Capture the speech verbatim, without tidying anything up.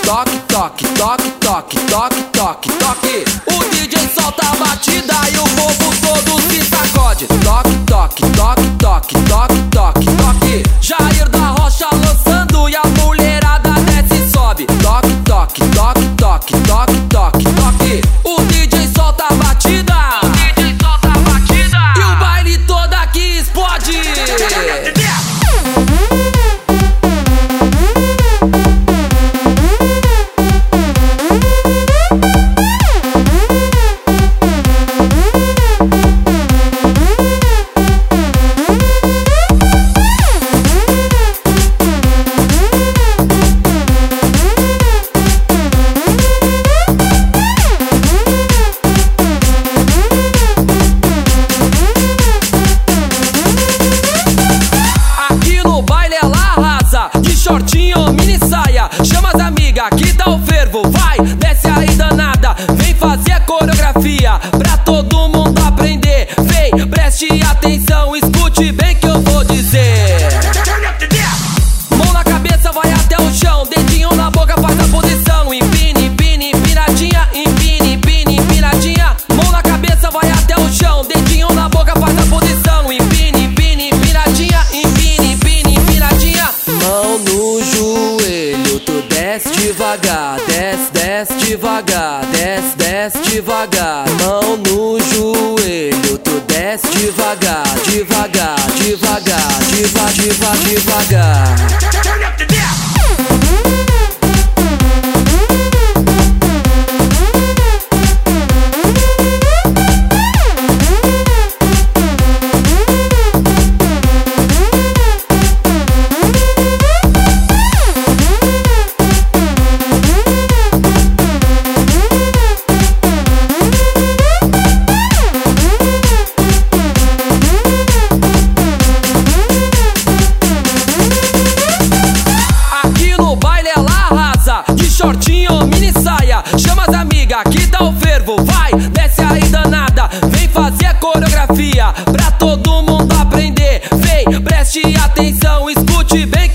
toque, toque, toque, toque, toque, toque, toque. O D J solta a batida e o povo todo se sacode. Toque, toque, toque, toque, toque, toque, toque. Jair da Rocha lançando e a mulherada desce e sobe. Toque, toque, toque, toque, toque, toque, toque. O D J solta a batida. O D J solta a batida. E o baile todo aqui explode. Shortinho, mini saia, chama as amigas que dá o fervo. Vai, desce aí danada, vem fazer a coreografia pra todo mundo aprender. Vem, preste atenção, escute bem que eu vou dizer. Mão na cabeça, vai até o chão, dedinho na boca, faz a posição. Empine, empine, empinadinha, empine, empine, empinadinha. Mão na cabeça, vai até o chão, dedinho na boca, faz a posição. Empine, empine, empinadinha, empine, empine, empinadinha. Mão no joelho, tu desce devagar, desce, desce devagar, desce, desce devagar. Mão no joelho, tu desce devagar, devagar, devagar, devagar, devagar, devagar. Shortinho, mini saia, chama as amigas que dá o fervo. Vai, desce aí danada, vem fazer a coreografia pra todo mundo aprender. Vem, preste atenção, escute bem